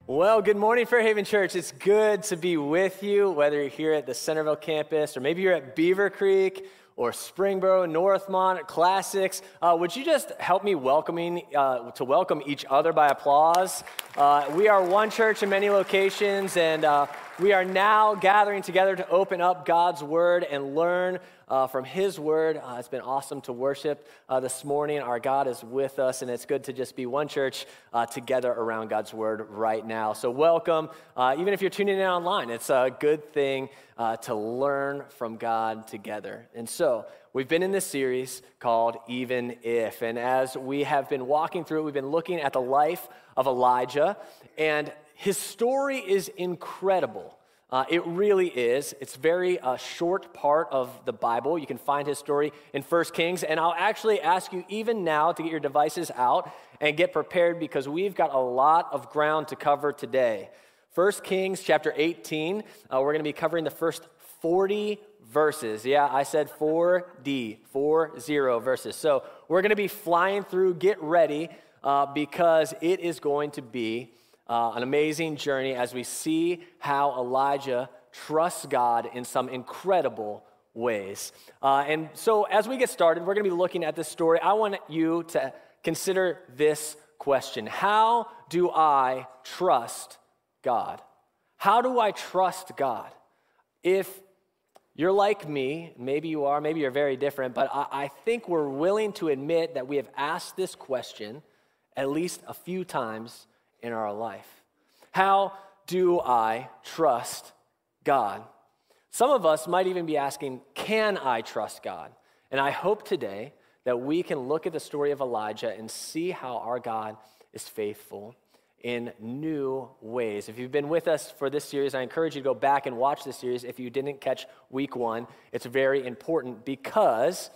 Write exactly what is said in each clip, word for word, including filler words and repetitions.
Well, good morning, Fairhaven Church. It's good to be with you, whether you're here at the Centerville campus or maybe you're at Beaver Creek or Springboro, Northmont, Classics. Uh, would you just help me welcoming uh, to welcome each other by applause? Uh, we are one church in many locations, and uh, we are now gathering together to open up God's Word and learn uh, from His Word. Uh, it's been awesome to worship uh, this morning. Our God is with us, and it's good to just be one church uh, together around God's Word right now. So welcome. Uh, even if you're tuning in online, it's a good thing uh, to learn from God together. And so we've been in this series called Even If, and as we have been walking through it, we've been looking at the life of Elijah, and his story is incredible. Uh, it really is. It's a very uh, short part of the Bible. You can find his story in First Kings, and I'll actually ask you even now to get your devices out and get prepared because we've got a lot of ground to cover today. First Kings chapter eighteen, uh, we're going to be covering the first forty verses. Yeah, I said four D, four zero verses. So we're going to be flying through. Get ready uh, because it is going to be Uh, an amazing journey as we see how Elijah trusts God in some incredible ways. Uh, and so as we get started, we're going to be looking at this story. I want you to consider this question. How do I trust God? How do I trust God? If you're like me, maybe you are, maybe you're very different, but I, I think we're willing to admit that we have asked this question at least a few times in our life. How do I trust God? Some of us might even be asking, can I trust God? And I hope today that we can look at the story of Elijah and see how our God is faithful in new ways. If you've been with us for this series, I encourage you to go back and watch this series. If you didn't catch week one, it's very important because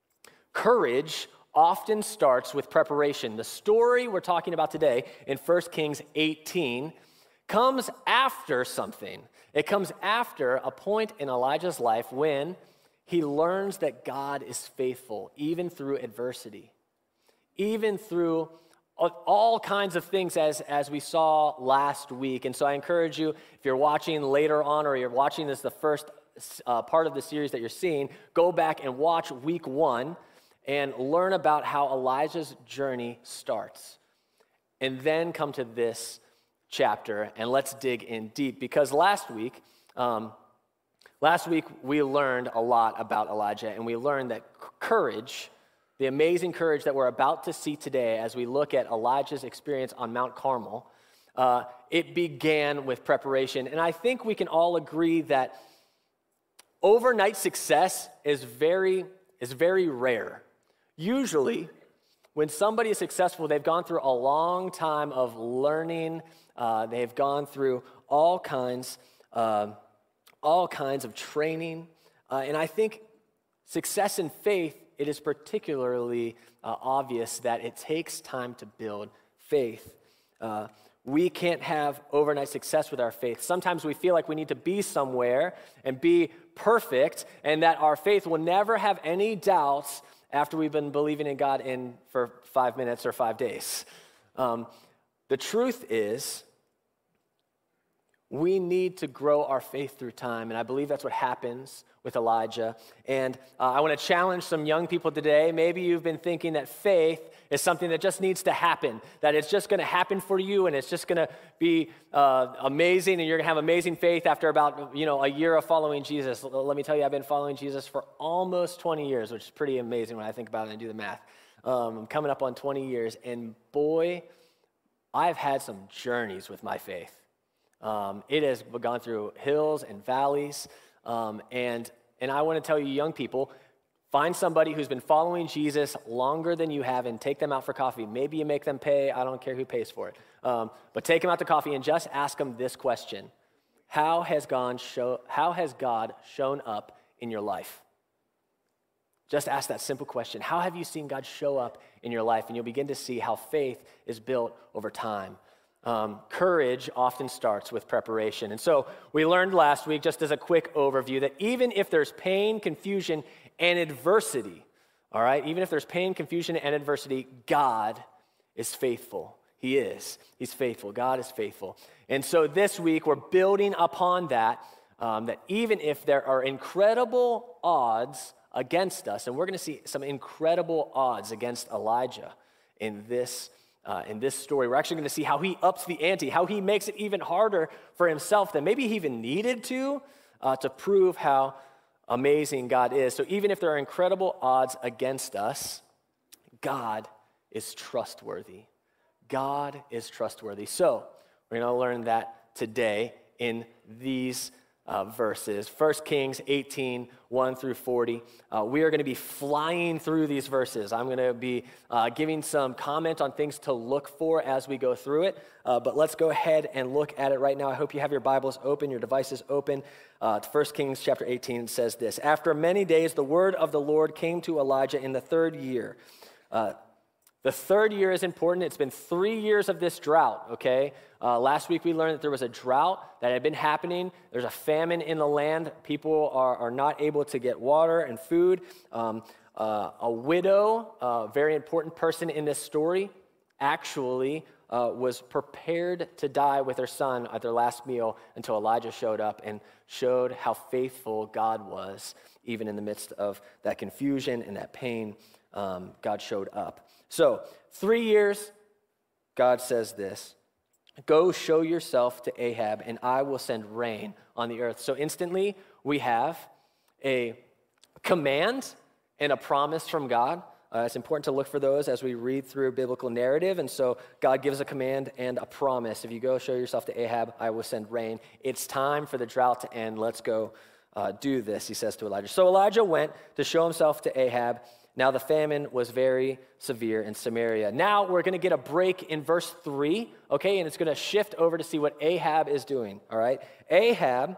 courage often starts with preparation. The story we're talking about today in First Kings eighteen comes after something. It comes after a point in Elijah's life when he learns that God is faithful, even through adversity, even through all kinds of things as, as we saw last week. And so I encourage you, if you're watching later on or you're watching this the first uh, part of the series that you're seeing, go back and watch week one and learn about how Elijah's journey starts. And then come to this chapter, and let's dig in deep. Because last week, um, last week we learned a lot about Elijah, and we learned that courage, the amazing courage that we're about to see today as we look at Elijah's experience on Mount Carmel, uh, it began with preparation. And I think we can all agree that overnight success is very, is very rare. Usually, when somebody is successful, they've gone through a long time of learning. Uh, they've gone through all kinds, uh, all kinds of training. Uh, and I think success in faith, it is particularly uh, obvious that it takes time to build faith. Uh, we can't have overnight success with our faith. Sometimes we feel like we need to be somewhere and be perfect, and that our faith will never have any doubts after we've been believing in God in for five minutes or five days. Um, the truth is, we need to grow our faith through time, and I believe that's what happens with Elijah. And uh, I want to challenge some young people today. Maybe you've been thinking that faith is something that just needs to happen, that it's just going to happen for you, and it's just going to be uh, amazing, and you're going to have amazing faith after about, you know, a year of following Jesus. Let me tell you, I've been following Jesus for almost twenty years, which is pretty amazing when I think about it and do the math. Um, I'm coming up on twenty years, and boy, I've had some journeys with my faith. Um, it has gone through hills and valleys, um, and and I want to tell you, young people, find somebody who's been following Jesus longer than you have and take them out for coffee. Maybe you make them pay. I don't care who pays for it. Um, but take them out to coffee and just ask them this question. How has God, show, how has God shown up in your life? Just ask that simple question. How have you seen God show up in your life? And you'll begin to see how faith is built over time. Um, courage often starts with preparation. And so we learned last week, just as a quick overview, that even if there's pain, confusion, and adversity, all right, even if there's pain, confusion, and adversity, God is faithful. He is. He's faithful. God is faithful. And so this week, we're building upon that, um, that even if there are incredible odds against us, and we're going to see some incredible odds against Elijah in this uh, in this story. We're actually going to see how he ups the ante, how he makes it even harder for himself than maybe he even needed to, uh, to prove how amazing God is. So even if there are incredible odds against us, God is trustworthy. God is trustworthy. So we're going to learn that today in these uh, verses. First Kings eighteen, one through forty. Uh, we are going to be flying through these verses. I'm going to be uh, giving some comment on things to look for as we go through it. Uh, but let's go ahead and look at it right now. I hope you have your Bibles open, your devices open. Uh, First Kings chapter eighteen says this: After many days, the word of the Lord came to Elijah in the third year. Uh, The third year is important. It's been three years of this drought, okay? Uh, last week we learned that there was a drought that had been happening. There's a famine in the land. People are, are not able to get water and food. Um, uh, a widow, a very important person in this story, actually uh, was prepared to die with her son at their last meal until Elijah showed up and showed how faithful God was, even in the midst of that confusion and that pain. Um, God showed up. So, three years, God says this: go show yourself to Ahab, and I will send rain on the earth. So instantly, we have a command and a promise from God. Uh, it's important to look for those as we read through biblical narrative. And so God gives a command and a promise. If you go show yourself to Ahab, I will send rain. It's time for the drought to end. Let's go uh, do this, he says to Elijah. So Elijah went to show himself to Ahab. Now the famine was very severe in Samaria. Now we're going to get a break in verse three, okay? And it's going to shift over to see what Ahab is doing, all right? Ahab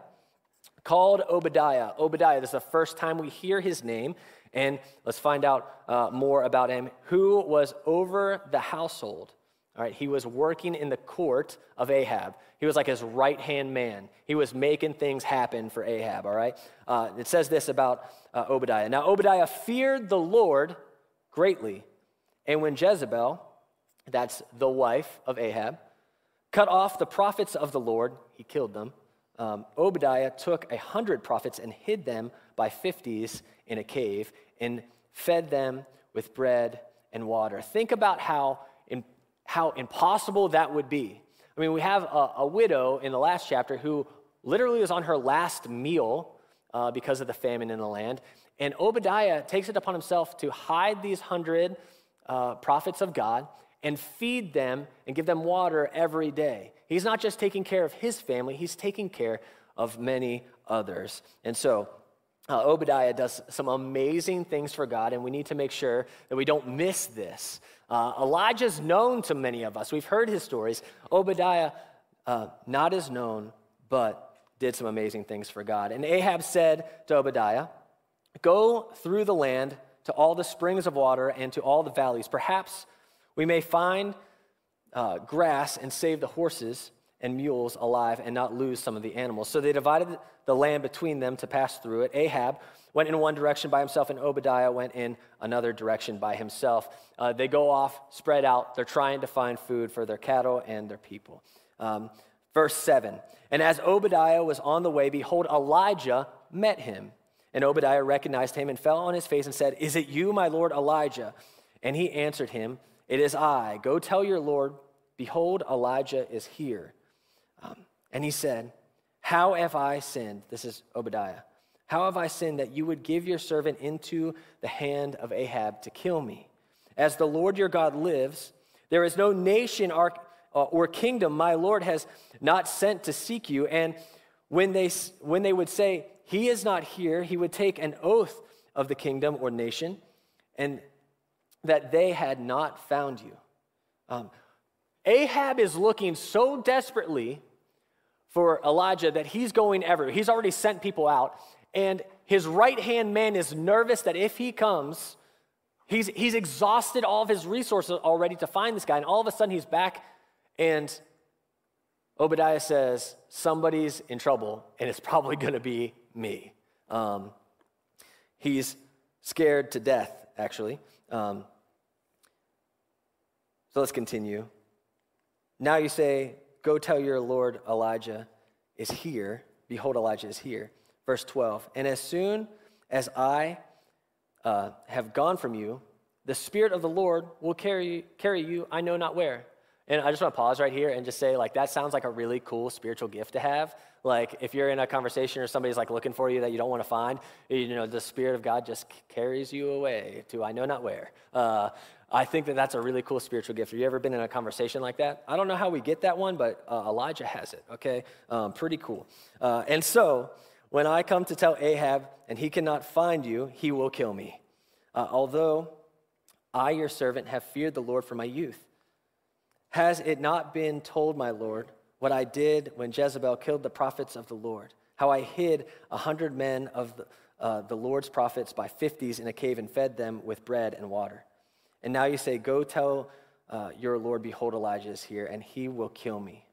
called Obadiah. Obadiah, this is the first time we hear his name. And let's find out uh, more about him. Who was over the household? All right, he was working in the court of Ahab. He was like his right-hand man. He was making things happen for Ahab, all right? Uh, it says this about uh, Obadiah. Now, Obadiah feared the Lord greatly. And when Jezebel, that's the wife of Ahab, cut off the prophets of the Lord, he killed them. Um, Obadiah took a hundred prophets and hid them by fifties in a cave and fed them with bread and water. Think about how in, how impossible that would be. I mean, we have a, a widow in the last chapter who literally was on her last meal uh, because of the famine in the land. And Obadiah takes it upon himself to hide these hundred uh, prophets of God and feed them and give them water every day. He's not just taking care of his family, he's taking care of many others. And so uh, Obadiah does some amazing things for God, and we need to make sure that we don't miss this. Uh, Elijah's known to many of us. We've heard his stories. Obadiah, uh, not as known, but did some amazing things for God. And Ahab said to Obadiah, "Go through the land to all the springs of water and to all the valleys. Perhaps we may find uh, grass and save the horses and mules alive and not lose some of the animals." So they divided the land between them to pass through it. Ahab went in one direction by himself, and Obadiah went in another direction by himself. Uh, they go off, spread out. They're trying to find food for their cattle and their people. Um, verse seven, and as Obadiah was on the way, behold, Elijah met him. And Obadiah recognized him and fell on his face and said, "Is it you, my lord Elijah?" And he answered him, "It is I. Go tell your lord, behold, Elijah is here." Um, and he said, "How have I sinned?" This is Obadiah. "How have I sinned that you would give your servant into the hand of Ahab to kill me? As the Lord your God lives, there is no nation or, uh, or kingdom my Lord has not sent to seek you." And when they, when they would say, "He is not here," he would take an oath of the kingdom or nation, and that they had not found you. Um, Ahab is looking so desperately for Elijah that he's going everywhere. He's already sent people out, and his right-hand man is nervous that if he comes, he's, he's exhausted all of his resources already to find this guy, and all of a sudden he's back, and Obadiah says, somebody's in trouble, and it's probably going to be me. Um, he's scared to death, actually. Um, so let's continue. Now you say, go tell your Lord Elijah is here. Behold, Elijah is here. Verse twelve, and as soon as I uh, have gone from you, the Spirit of the Lord will carry, carry you, I know not where. And I just want to pause right here and just say, like, that sounds like a really cool spiritual gift to have. Like, if you're in a conversation or somebody's, like, looking for you that you don't want to find, you know, the Spirit of God just carries you away to I know not where. Uh, I think that that's a really cool spiritual gift. Have you ever been in a conversation like that? I don't know how we get that one, but uh, Elijah has it, okay? Um, pretty cool. Uh, and so, when I come to tell Ahab and he cannot find you, he will kill me. Uh, although I, your servant, have feared the Lord from my youth. Has it not been told, my Lord, what I did when Jezebel killed the prophets of the Lord? How I hid a hundred men of the, uh, the Lord's prophets by fifties in a cave and fed them with bread and water. And now you say, go tell uh, your Lord, behold, Elijah is here, and he will kill me.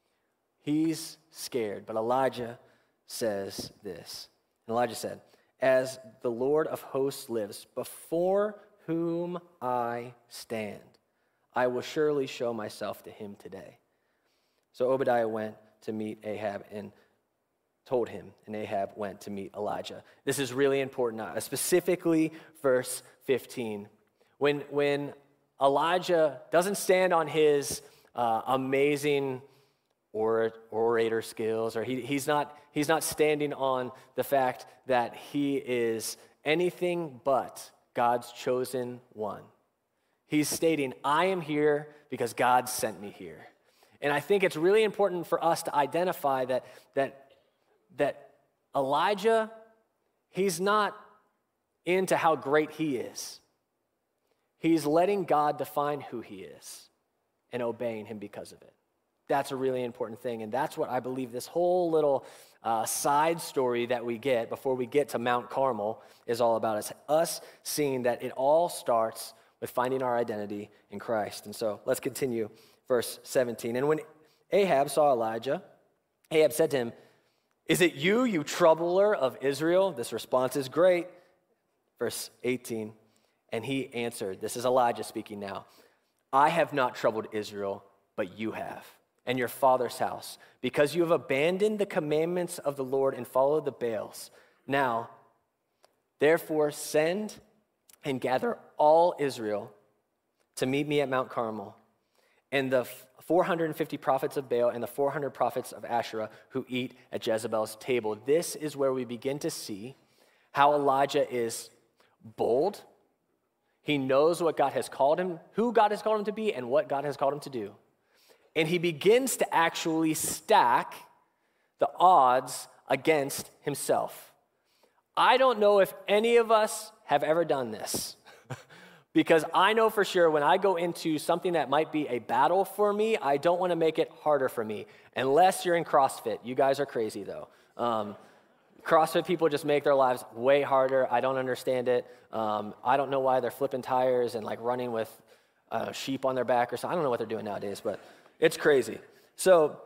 He's scared, but Elijah says this. And Elijah said, as the Lord of hosts lives, before whom I stand, I will surely show myself to him today. So Obadiah went to meet Ahab and told him, and Ahab went to meet Elijah. This is really important, uh, specifically verse fifteen. When, when Elijah doesn't stand on his uh, amazing or, orator skills, or he, he's not, he's not standing on the fact that he is anything but God's chosen one. He's stating, I am here because God sent me here. And I think it's really important for us to identify that, that, that Elijah, he's not into how great he is. He's letting God define who he is and obeying him because of it. That's a really important thing, and that's what I believe this whole little uh, side story that we get before we get to Mount Carmel is all about. It's us seeing that it all starts with finding our identity in Christ. And so let's continue verse seventeen. And when Ahab saw Elijah, Ahab said to him, is it you, you troubler of Israel? This response is great. Verse eighteen, and he answered, this is Elijah speaking now, I have not troubled Israel, but you have, and your father's house, because you have abandoned the commandments of the Lord and followed the Baals. Now, therefore, send and gather all Israel to meet me at Mount Carmel, and the four hundred fifty prophets of Baal and the four hundred prophets of Asherah who eat at Jezebel's table. This is where we begin to see how Elijah is bold. He knows what God has called him, who God has called him to be, and what God has called him to do. And he begins to actually stack the odds against himself. I don't know if any of us have ever done this, because I know for sure when I go into something that might be a battle for me, I don't want to make it harder for me, unless you're in CrossFit. You guys are crazy, though. Um, CrossFit people just make their lives way harder. I don't understand it. Um, I don't know why they're flipping tires and like running with uh, sheep on their back or something. I don't know what they're doing nowadays, but it's crazy. So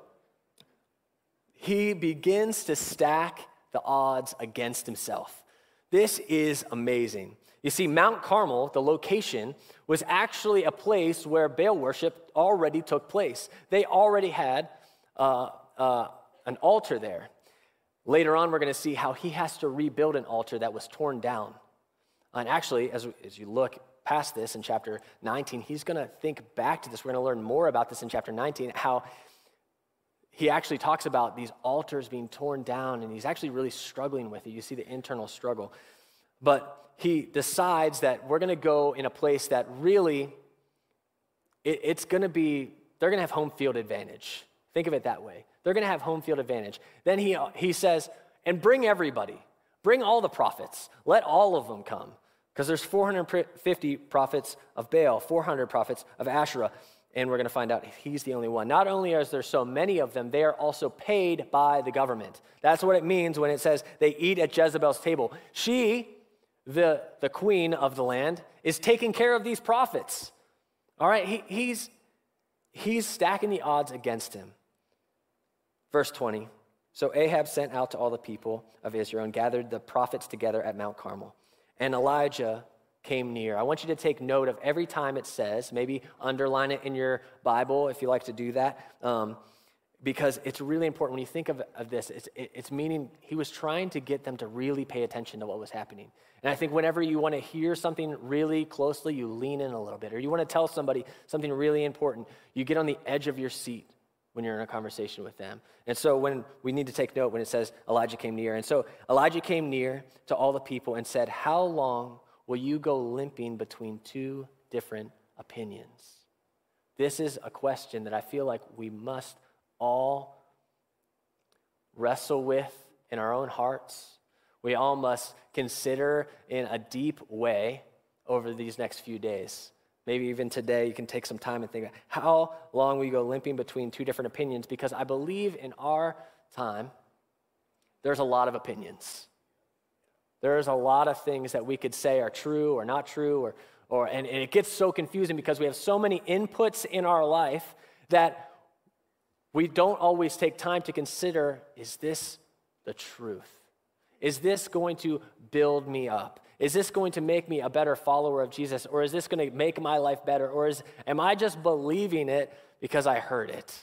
he begins to stack the odds against himself. This is amazing. You see, Mount Carmel, the location, was actually a place where Baal worship already took place. They already had uh, uh, an altar there. Later on, we're going to see how he has to rebuild an altar that was torn down. And actually, as, as you look past this in chapter nineteen, he's going to think back to this. We're going to learn more about this in chapter nineteen, how he actually talks about these altars being torn down, and he's actually really struggling with it. You see the internal struggle. But he decides that we're going to go in a place that really, it, it's going to be, they're going to have home field advantage. Think of it that way. They're going to have home field advantage. Then he, he says, and bring everybody. Bring all the prophets. Let all of them come. Because there's four hundred fifty prophets of Baal, four hundred prophets of Asherah. And we're going to find out he's the only one. Not only are there so many of them, they are also paid by the government. That's what it means when it says they eat at Jezebel's table. She, the, the queen of the land, is taking care of these prophets. All right, he, he's, he's stacking the odds against him. Verse twenty, so Ahab sent out to all the people of Israel and gathered the prophets together at Mount Carmel. And Elijah came near. I want you to take note of every time it says, maybe underline it in your Bible if you like to do that, um, because it's really important. When you think of, of this, it's, it's meaning he was trying to get them to really pay attention to what was happening. And I think whenever you want to hear something really closely, you lean in a little bit, or you want to tell somebody something really important, you get on the edge of your seat when you're in a conversation with them. And so when we need to take note when it says Elijah came near. And so Elijah came near to all the people and said, "How long will you go limping between two different opinions?" This is a question that I feel like we must all wrestle with in our own hearts. We all must consider in a deep way over these next few days. Maybe even today you can take some time and think about how long we go limping between two different opinions, because I believe in our time there's a lot of opinions. There's a lot of things that we could say are true or not true, or, or and, and it gets so confusing because we have so many inputs in our life that we don't always take time to consider, is this the truth? Is this going to build me up? Is this going to make me a better follower of Jesus? Or is this going to make my life better? Or is, am I just believing it because I heard it?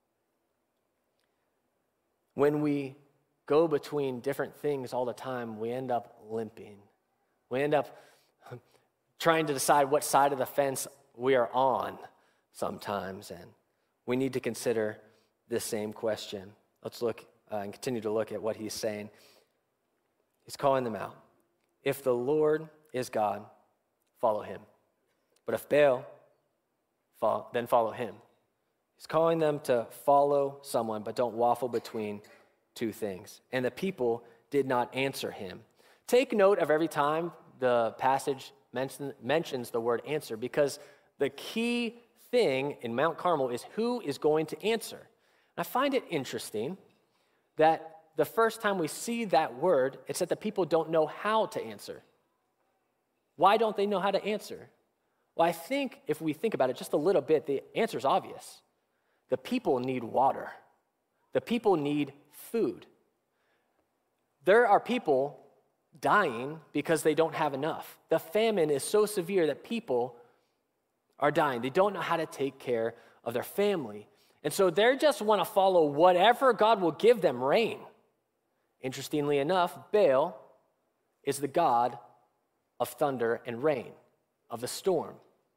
When we go between different things all the time, we end up limping. We end up trying to decide what side of the fence we are on sometimes, and we need to consider this same question. Let's look uh, and continue to look at what he's saying. He's calling them out. If the Lord is God, follow him. But if Baal, follow, then follow him. He's calling them to follow someone, but don't waffle between two things. And the people did not answer him. Take note of every time the passage mention, mentions the word answer, because the key thing in Mount Carmel is who is going to answer. I find it interesting that the first time we see that word, it's that the people don't know how to answer. Why don't they know how to answer? Well, I think if we think about it just a little bit, the answer is obvious. The people need water. The people need food. There are people dying because they don't have enough. The famine is so severe that people are dying. They don't know how to take care of their family. And so they just want to follow whatever God will give them rain. Interestingly enough, Baal is the god of thunder and rain, of the storm.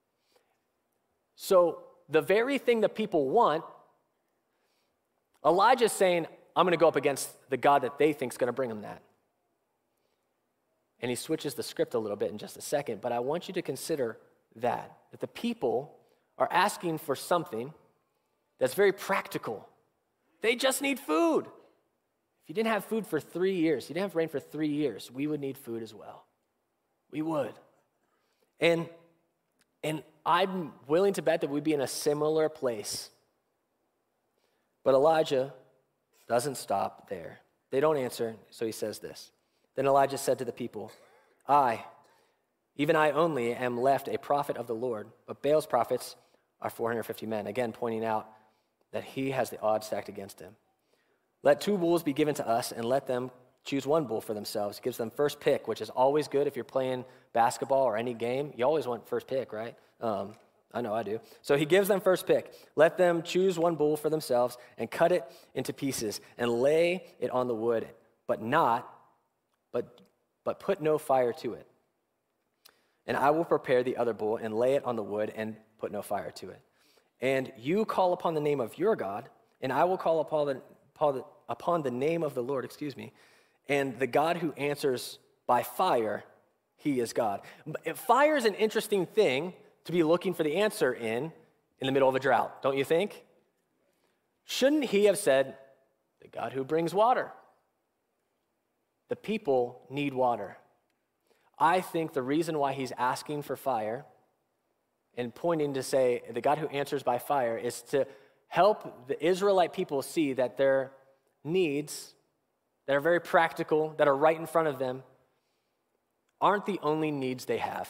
So the very thing that people want, Elijah's saying, I'm going to go up against the God that they think is going to bring them that. And he switches the script a little bit in just a second, but I want you to consider that, that the people are asking for something that's very practical. They just need food. If you didn't have food for three years, you didn't have rain for three years, we would need food as well. We would. And, and I'm willing to bet that we'd be in a similar place. But Elijah doesn't stop there. They don't answer, so he says this. Then Elijah said to the people, I, even I only, am left a prophet of the Lord, but Baal's prophets are four hundred fifty men. Again, pointing out that he has the odds stacked against him. Let two bulls be given to us, and let them choose one bull for themselves. He gives them first pick, which is always good if you're playing basketball or any game. You always want first pick, right? Um, I know I do. So he gives them first pick. Let them choose one bull for themselves and cut it into pieces and lay it on the wood, but not, but, but put no fire to it. And I will prepare the other bull and lay it on the wood and put no fire to it. And you call upon the name of your God, and I will call upon the, upon the, upon the name of the Lord, excuse me, and the God who answers by fire, he is God. Fire is an interesting thing to be looking for the answer in, in the middle of a drought, don't you think? Shouldn't he have said, the God who brings water? The people need water. I think the reason why he's asking for fire and pointing to say, the God who answers by fire, is to help the Israelite people see that their needs that are very practical, that are right in front of them, aren't the only needs they have.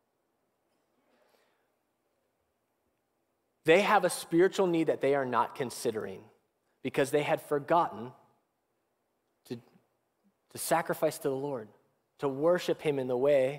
They have a spiritual need that they are not considering because they had forgotten to, to sacrifice to the Lord, to worship him in the way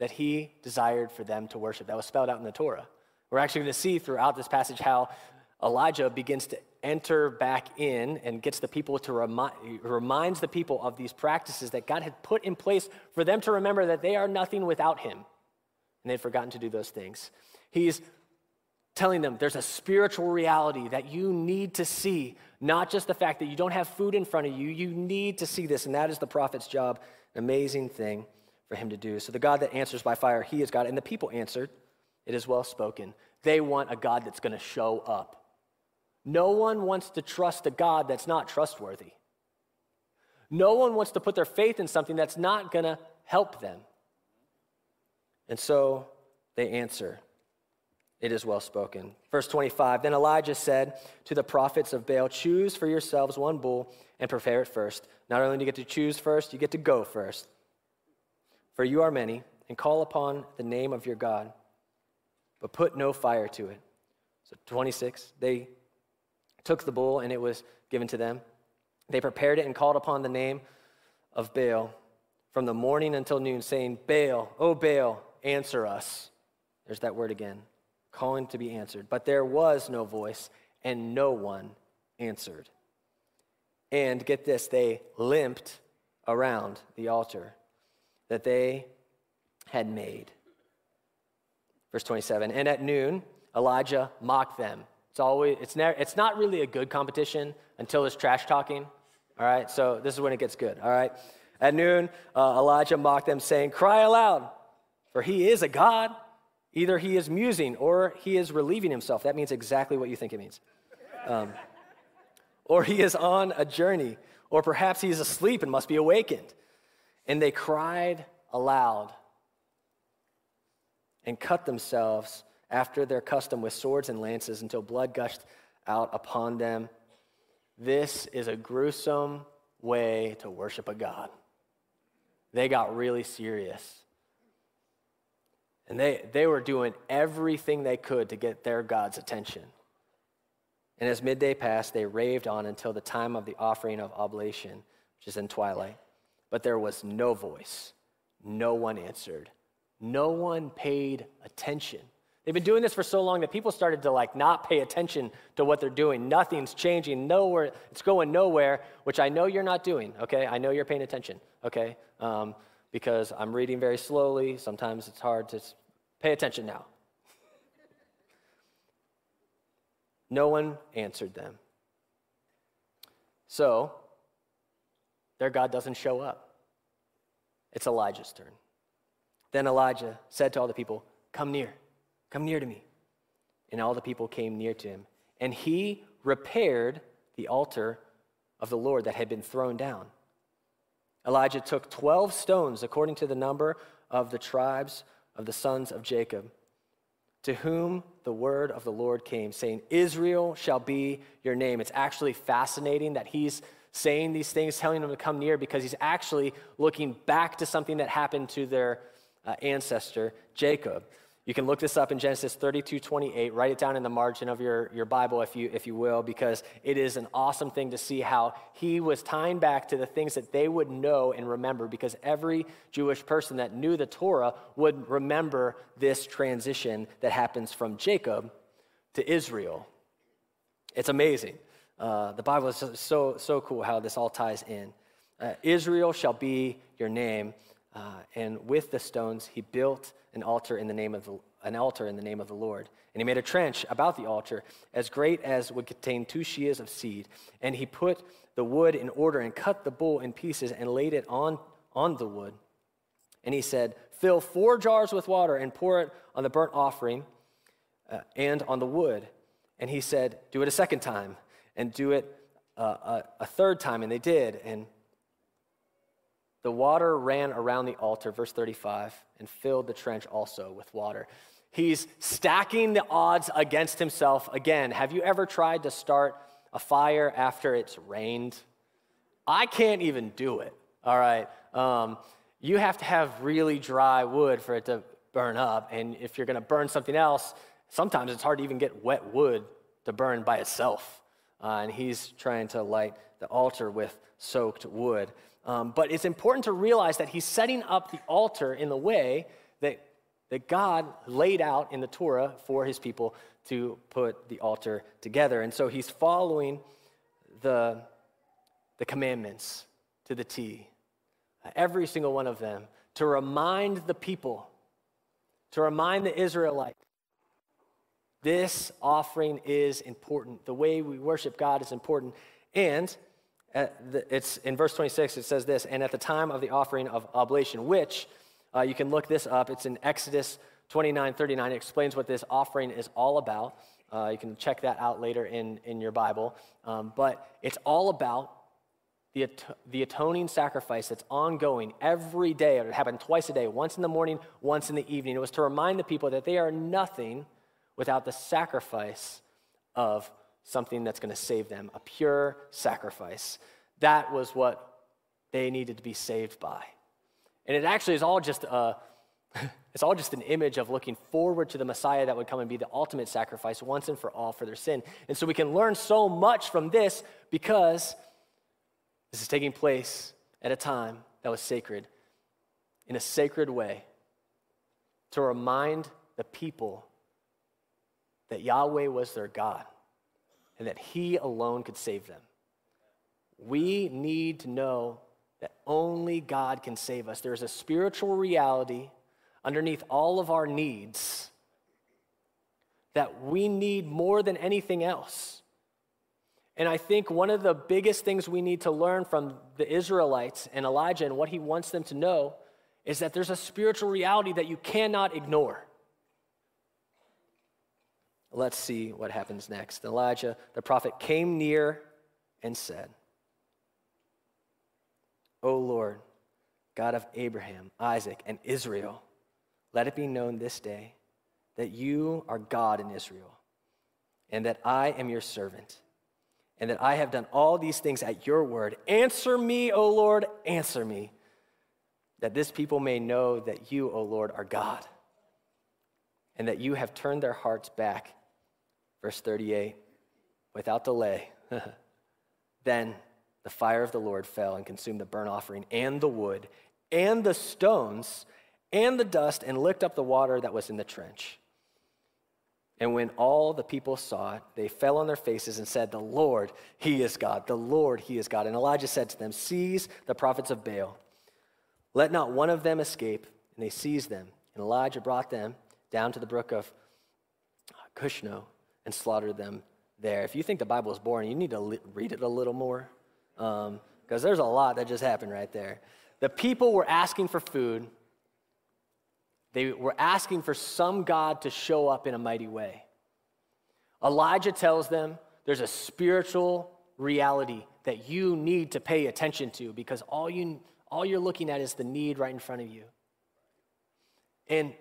that he desired for them to worship. That was spelled out in the Torah. We're actually going to see throughout this passage how Elijah begins to enter back in and gets the people to remind, reminds the people of these practices that God had put in place for them to remember that they are nothing without him. And they'd forgotten to do those things. He's telling them there's a spiritual reality that you need to see, not just the fact that you don't have food in front of you. You need to see this, and that is the prophet's job. An amazing thing for him to do. So the God that answers by fire, he is God. And the people answered, it is well spoken. They want a God that's going to show up. No one wants to trust a God that's not trustworthy. No one wants to put their faith in something that's not going to help them. And so they answer, it is well spoken. Verse twenty-five, then Elijah said to the prophets of Baal, choose for yourselves one bull and prepare it first. Not only do you get to choose first, you get to go first. For you are many, and call upon the name of your God, but put no fire to it. So twenty-six, they took the bull, and it was given to them. They prepared it and called upon the name of Baal from the morning until noon, saying, Baal, O Baal, answer us. There's that word again, calling to be answered. But there was no voice, and no one answered. And get this, they limped around the altar that they had made. Verse twenty-seven, and at noon, Elijah mocked them. It's always, it's never, it's not really a good competition until there's trash talking, all right? So this is when it gets good, all right? At noon, uh, Elijah mocked them, saying, cry aloud, for he is a God. Either he is musing or he is relieving himself. That means exactly what you think it means. Um, or he is on a journey, or perhaps he is asleep and must be awakened. And they cried aloud and cut themselves after their custom with swords and lances until blood gushed out upon them. This is a gruesome way to worship a God. They got really serious. And they, they were doing everything they could to get their God's attention. And as midday passed, they raved on until the time of the offering of oblation, which is in twilight. But there was no voice. No one answered. No one paid attention. They've been doing this for so long that people started to like not pay attention to what they're doing. Nothing's changing. Nowhere. It's going nowhere, which I know you're not doing, okay? I know you're paying attention, okay? Um, because I'm reading very slowly. Sometimes it's hard to pay attention now. No one answered them. So, their God doesn't show up. It's Elijah's turn. Then Elijah said to all the people, come near, come near to me. And all the people came near to him. And he repaired the altar of the Lord that had been thrown down. Elijah took twelve stones according to the number of the tribes of the sons of Jacob, to whom the word of the Lord came, saying, Israel shall be your name. It's actually fascinating that he's saying these things, telling them to come near, because he's actually looking back to something that happened to their uh, ancestor, Jacob. You can look this up in Genesis thirty-two twenty-eight. Write it down in the margin of your, your Bible, if you, if you will, because it is an awesome thing to see how he was tying back to the things that they would know and remember, because every Jewish person that knew the Torah would remember this transition that happens from Jacob to Israel. It's amazing. Uh, the Bible is so, so cool how this all ties in. Uh, Israel shall be your name. Uh, and with the stones, he built an altar in the name of the, an altar in the name of the Lord. And he made a trench about the altar as great as would contain two sheas of seed. And he put the wood in order and cut the bull in pieces and laid it on, on the wood. And he said, fill four jars with water and pour it on the burnt offering uh, and on the wood. And he said, do it a second time and do it uh, a, a third time. And they did. And the water ran around the altar, verse thirty-five, and filled the trench also with water. He's stacking the odds against himself again. Have you ever tried to start a fire after it's rained? I can't even do it, all right? Um, you have to have really dry wood for it to burn up, and if you're going to burn something else, sometimes it's hard to even get wet wood to burn by itself. Uh, and he's trying to light the altar with soaked wood. Um, but it's important to realize that he's setting up the altar in the way that, that God laid out in the Torah for his people to put the altar together. And so he's following the, the commandments to the T, every single one of them, to remind the people, to remind the Israelites, this offering is important. The way we worship God is important. And it's in verse twenty-six, it says this, and at the time of the offering of oblation, which uh, you can look this up. It's in Exodus twenty-nine thirty-nine. It explains what this offering is all about. Uh, you can check that out later in, in your Bible. Um, but it's all about the, at- the atoning sacrifice that's ongoing every day. It happened twice a day, once in the morning, once in the evening. It was to remind the people that they are nothing without the sacrifice of something that's going to save them, a pure sacrifice. That was what they needed to be saved by. And it actually is all just a, it's all just an image of looking forward to the Messiah that would come and be the ultimate sacrifice once and for all for their sin. And so we can learn so much from this because this is taking place at a time that was sacred, in a sacred way, to remind the people that Yahweh was their God and that he alone could save them. We need to know that only God can save us. There's a spiritual reality underneath all of our needs that we need more than anything else. And I think one of the biggest things we need to learn from the Israelites and Elijah and what he wants them to know is that there's a spiritual reality that you cannot ignore. Let's see what happens next. Elijah, the prophet, came near and said, O Lord, God of Abraham, Isaac, and Israel, let it be known this day that you are God in Israel, and that I am your servant, and that I have done all these things at your word. Answer me, O Lord, answer me, that this people may know that you, O Lord, are God, and that you have turned their hearts back. Verse thirty-eight, without delay, then the fire of the Lord fell and consumed the burnt offering and the wood and the stones and the dust and licked up the water that was in the trench. And when all the people saw it, they fell on their faces and said, the Lord, he is God. The Lord, he is God. And Elijah said to them, seize the prophets of Baal. Let not one of them escape. And they seized them. And Elijah brought them down to the brook of Kushno and slaughtered them there. If you think the Bible is boring, you need to li- read it a little more, because um, there's a lot that just happened right there. The people were asking for food. They were asking for some God to show up in a mighty way. Elijah tells them there's a spiritual reality that you need to pay attention to, because all you all you're looking at is the need right in front of you. And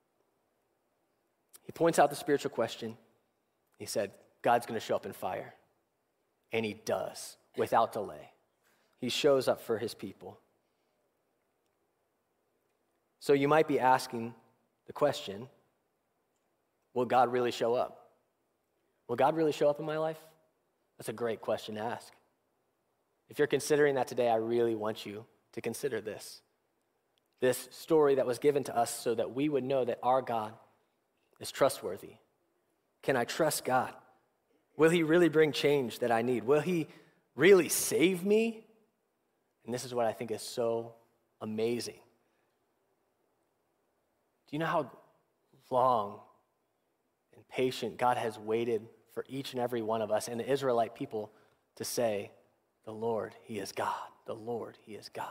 he points out the spiritual question. He said, God's going to show up in fire. And he does, without delay. He shows up for his people. So you might be asking the question, will God really show up? Will God really show up in my life? That's a great question to ask. If you're considering that today, I really want you to consider this. This story that was given to us so that we would know that our God is trustworthy. Can I trust God? Will he really bring change that I need? Will he really save me? And this is what I think is so amazing. Do you know how long and patient God has waited for each and every one of us and the Israelite people to say, the Lord, he is God. The Lord, he is God.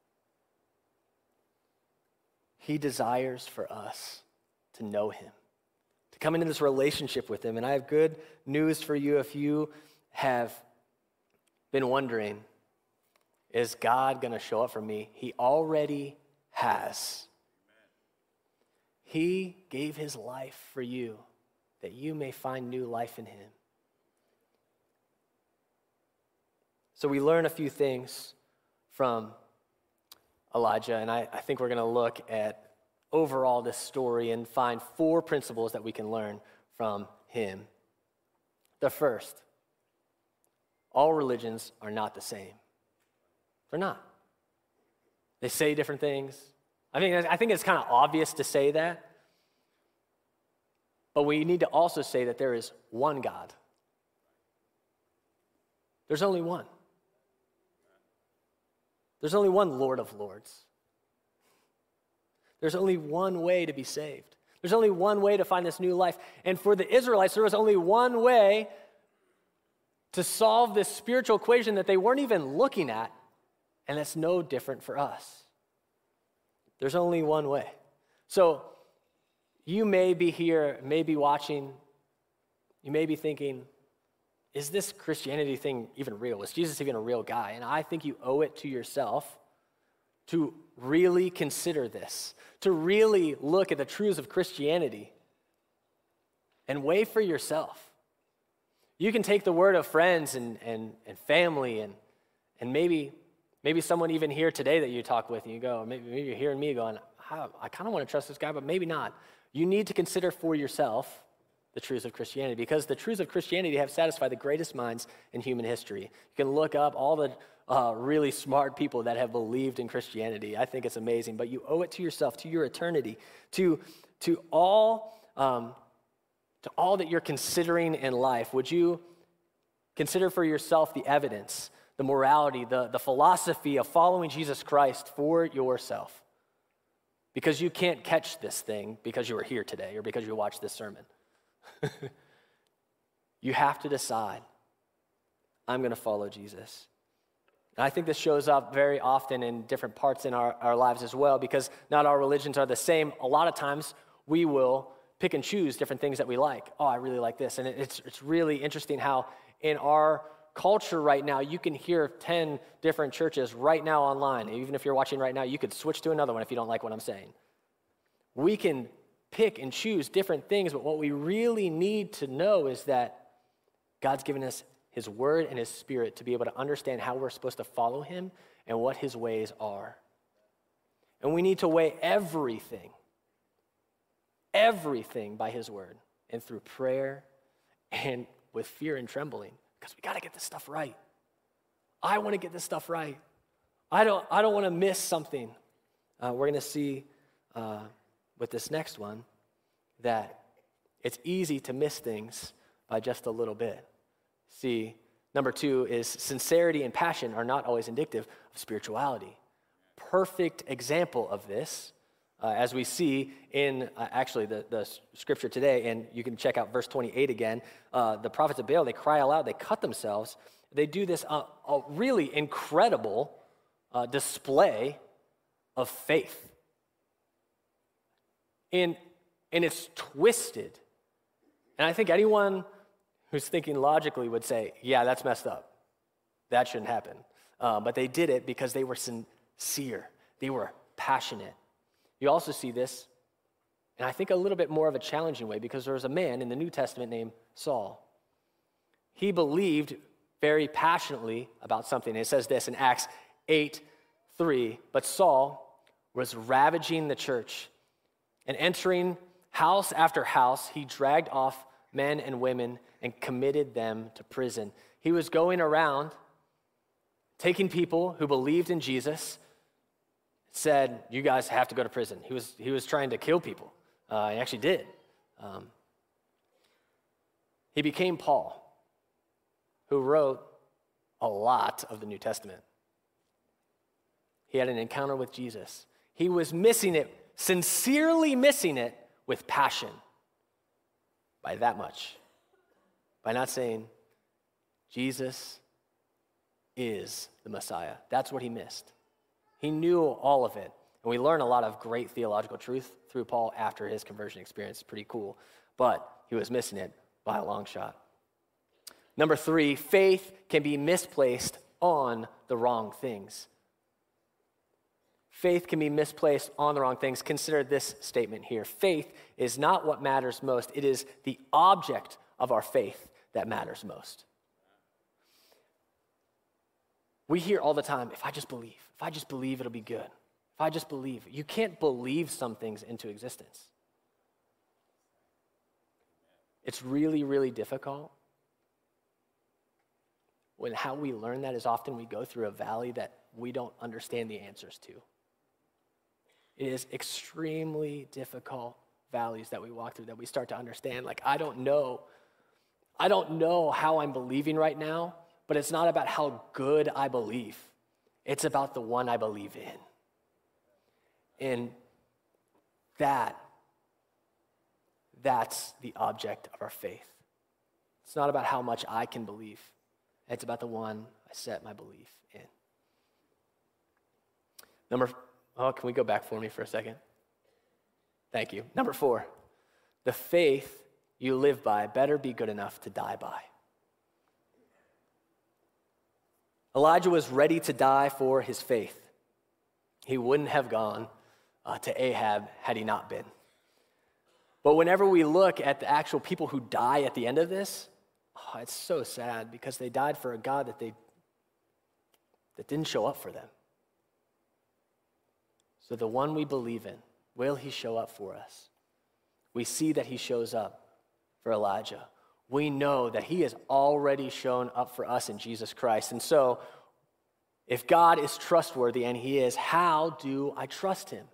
He desires for us to know him, to come into this relationship with him. And I have good news for you if you have been wondering, is God going to show up for me? He already has. He gave his life for you that you may find new life in him. So we learn a few things from Elijah, and I, I think we're going to look at overall this story and find four principles that we can learn from him. The first, all religions are not the same. They're not. They say different things. I mean, I think it's kind of obvious to say that. But we need to also say that there is one God. There's only one. There's only one Lord of Lords. There's only one way to be saved. There's only one way to find this new life. And for the Israelites, there was only one way to solve this spiritual equation that they weren't even looking at, and that's no different for us. There's only one way. So you may be here, may be watching, you may be thinking, is this Christianity thing even real? Is Jesus even a real guy? And I think you owe it to yourself to really consider this, to really look at the truths of Christianity and weigh for yourself. You can take the word of friends and, and, and family and, and maybe, maybe someone even here today that you talk with and you go, maybe, maybe you're hearing me going, I, I kind of want to trust this guy, but maybe not. You need to consider for yourself the truths of Christianity, because the truths of Christianity have satisfied the greatest minds in human history. You can look up all the uh, really smart people that have believed in Christianity. I think it's amazing, but you owe it to yourself, to your eternity, to, to, all, um, to all that you're considering in life. Would you consider for yourself the evidence, the morality, the, the philosophy of following Jesus Christ for yourself? Because you can't catch this thing because you were here today or because you watched this sermon. You have to decide, I'm going to follow Jesus. And I think this shows up very often in different parts in our, our lives as well, because not all religions are the same. A lot of times we will pick and choose different things that we like. Oh, I really like this. And it, it's, it's really interesting how in our culture right now, you can hear ten different churches right now online. Even if you're watching right now, you could switch to another one if you don't like what I'm saying. We can pick and choose different things, but what we really need to know is that God's given us his word and his spirit to be able to understand how we're supposed to follow him and what his ways are. And we need to weigh everything, everything by his word and through prayer and with fear and trembling, because we got to get this stuff right. I want to get this stuff right. I don't, I don't want to miss something. Uh, we're going to see uh, with this next one that it's easy to miss things by just a little bit. See, number two is sincerity and passion are not always indicative of spirituality. Perfect example of this, uh, as we see in uh, actually the, the scripture today, and you can check out verse twenty-eight again. Uh, the prophets of Baal, they cry aloud, they cut themselves. They do this uh, a really incredible uh, display of faith. And, and it's twisted. And I think anyone who's thinking logically would say, yeah, that's messed up. That shouldn't happen. Um, but they did it because they were sincere. They were passionate. You also see this, and I think a little bit more of a challenging way, because there was a man in the New Testament named Saul. He believed very passionately about something. It says this in Acts eight three, but Saul was ravaging the church and entering house after house, he dragged off men and women and committed them to prison. He was going around taking people who believed in Jesus, said, you guys have to go to prison. He was, he was trying to kill people. Uh, he actually did. Um, he became Paul, who wrote a lot of the New Testament. He had an encounter with Jesus. He was missing it, sincerely missing it with passion by that much. By not saying, Jesus is the Messiah. That's what he missed. He knew all of it. And we learn a lot of great theological truth through Paul after his conversion experience. Pretty cool. But he was missing it by a long shot. Number three, faith can be misplaced on the wrong things. Faith can be misplaced on the wrong things. Consider this statement here. Faith is not what matters most. It is the object of our faith that matters most. We hear all the time, if I just believe, if I just believe, it'll be good. If I just believe. You can't believe some things into existence. It's really, really difficult. When how we learn that is often we go through a valley that we don't understand the answers to. It is extremely difficult values that we walk through that we start to understand. Like, I don't know. I don't know how I'm believing right now, but it's not about how good I believe. It's about the one I believe in. And that, that's the object of our faith. It's not about how much I can believe. It's about the one I set my belief in. Number, oh, can we go back for me for a second? Thank you. Number four, the faith you live by better be good enough to die by. Elijah was ready to die for his faith. He wouldn't have gone uh, to Ahab had he not been. But whenever we look at the actual people who die at the end of this, oh, it's so sad because they died for a God that they that didn't show up for them. So the one we believe in, will he show up for us? We see that he shows up for Elijah. We know that he has already shown up for us in Jesus Christ. And so, if God is trustworthy, and he is, how do I trust him?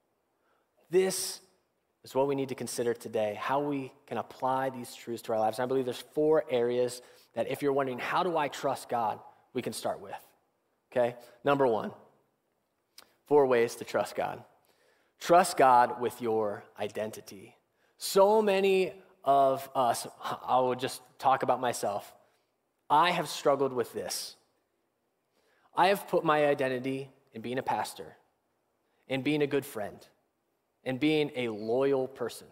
This is what we need to consider today, how we can apply these truths to our lives. And I believe there's four areas that if you're wondering, how do I trust God, we can start with. Okay? Number one, four ways to trust God. Trust God with your identity. So many of us, I will just talk about myself. I have struggled with this. I have put my identity in being a pastor, in being a good friend, in being a loyal person.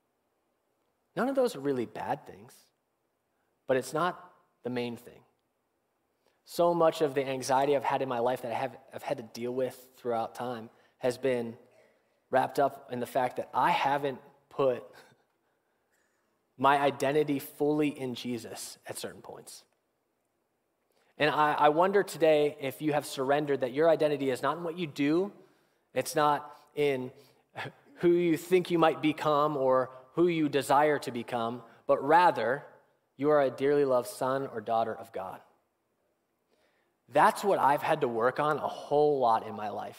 None of those are really bad things, but it's not the main thing. So much of the anxiety I've had in my life that I have I've had to deal with throughout time has been wrapped up in the fact that I haven't put my identity fully in Jesus at certain points. And I, I wonder today if you have surrendered that your identity is not in what you do, it's not in who you think you might become or who you desire to become, but rather you are a dearly loved son or daughter of God. That's what I've had to work on a whole lot in my life.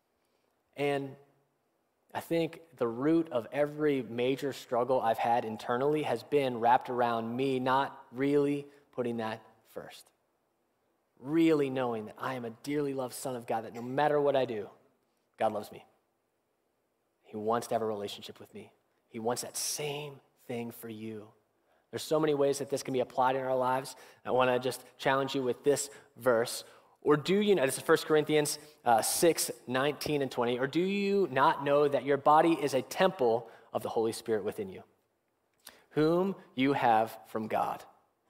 And I think the root of every major struggle I've had internally has been wrapped around me not really putting that first. Really knowing that I am a dearly loved son of God, that no matter what I do, God loves me. He wants to have a relationship with me. He wants that same thing for you. There's so many ways that this can be applied in our lives. I want to just challenge you with this verse. Or do you know, this is First Corinthians uh, six, nineteen and twenty, or do you not know that your body is a temple of the Holy Spirit within you, whom you have from God?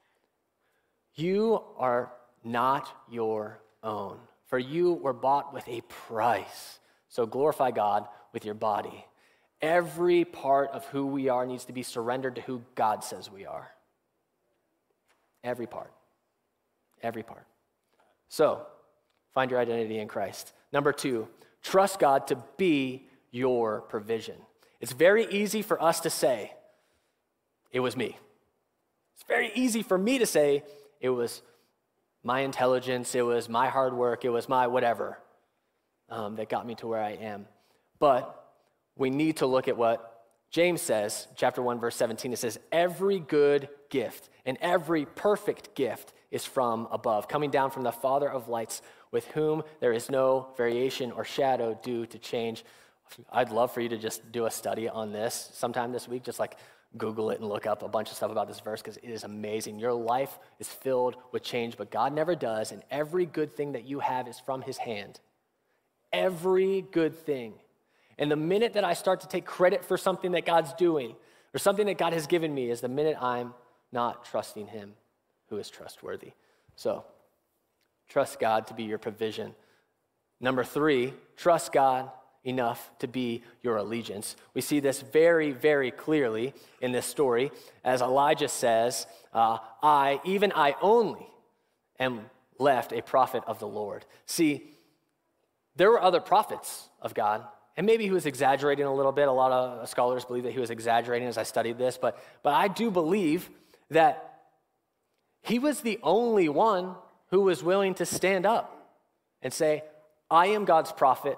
You are not your own, for you were bought with a price. So glorify God with your body. Every part of who we are needs to be surrendered to who God says we are. Every part. Every part. So, find your identity in Christ. Number two, trust God to be your provision. It's very easy for us to say, it was me. It's very easy for me to say, it was my intelligence, it was my hard work, it was my whatever um, that got me to where I am. But we need to look at what James says, chapter one, verse seventeen. It says, every good gift and every perfect gift is from above, coming down from the Father of lights, with whom there is no variation or shadow due to change. I'd love for you to just do a study on this sometime this week, just like Google it and look up a bunch of stuff about this verse, because it is amazing. Your life is filled with change, but God never does, and every good thing that you have is from his hand. Every good thing. And the minute that I start to take credit for something that God's doing, or something that God has given me, is the minute I'm not trusting him who is trustworthy. So, trust God to be your provision. Number three, trust God enough to be your allegiance. We see this very, very clearly in this story, as Elijah says, uh, I, even I only, am left a prophet of the Lord. See, there were other prophets of God, and maybe he was exaggerating a little bit. A lot of scholars believe that he was exaggerating as I studied this, but, but I do believe that he was the only one who was willing to stand up and say, I am God's prophet,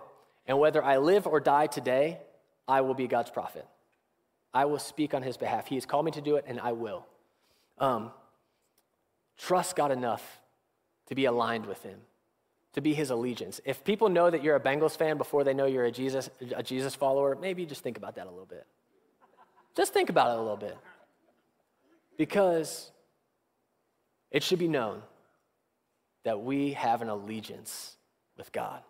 And whether I live or die today, I will be God's prophet. I will speak on his behalf. He has called me to do it, and I will. Um, trust God enough to be aligned with him, to be his allegiance. If people know that you're a Bengals fan before they know you're a Jesus, a Jesus follower, maybe just think about that a little bit. Just think about it a little bit. Because it should be known that we have an allegiance with God.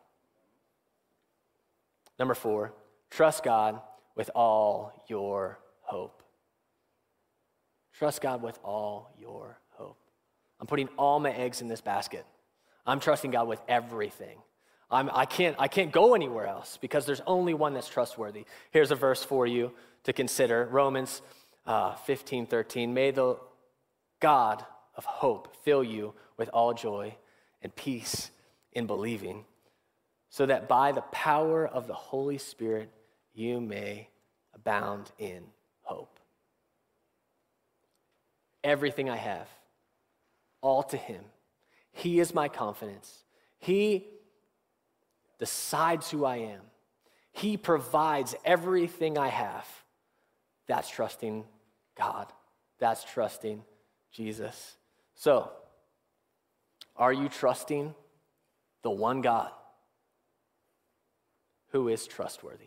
Number four, trust God with all your hope. Trust God with all your hope. I'm putting all my eggs in this basket. I'm trusting God with everything. I'm, I can't, I can't go anywhere else because there's only one that's trustworthy. Here's a verse for you to consider. Romans uh, fifteen thirteen. May the God of hope fill you with all joy and peace in believing, so that by the power of the Holy Spirit you may abound in hope. Everything I have, all to him. He is my confidence. He decides who I am. He provides everything I have. That's trusting God. That's trusting Jesus. So, are you trusting the one God who is trustworthy?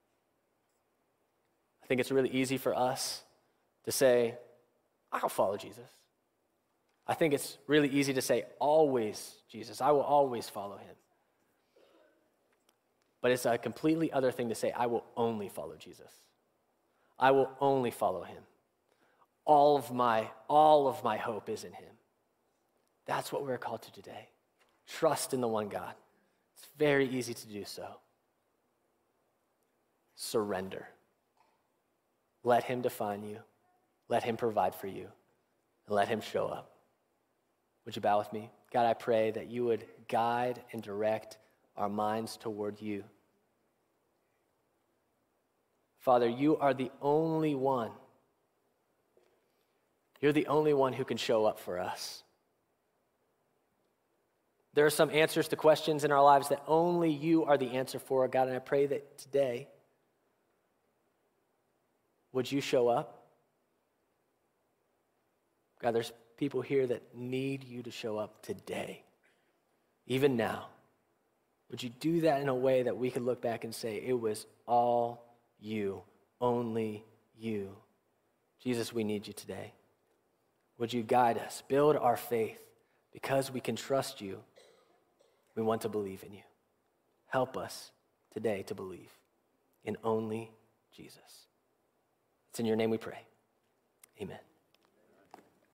I think it's really easy for us to say, I'll follow Jesus. I think it's really easy to say, always Jesus. I will always follow him. But it's a completely other thing to say, I will only follow Jesus. I will only follow him. All of my, all of my hope is in him. That's what we're called to today. Trust in the one God. It's very easy to do so. Surrender. Let him define you. Let him provide for you. And let him show up. Would you bow with me? God, I pray that you would guide and direct our minds toward you. Father, you are the only one. You're the only one who can show up for us. There are some answers to questions in our lives that only you are the answer for, God, and I pray that today, would you show up? God, there's people here that need you to show up today, even now. Would you do that in a way that we could look back and say, it was all you, only you. Jesus, we need you today. Would you guide us, build our faith, because we can trust you. We want to believe in you. Help us today to believe in only Jesus. It's in your name we pray. Amen.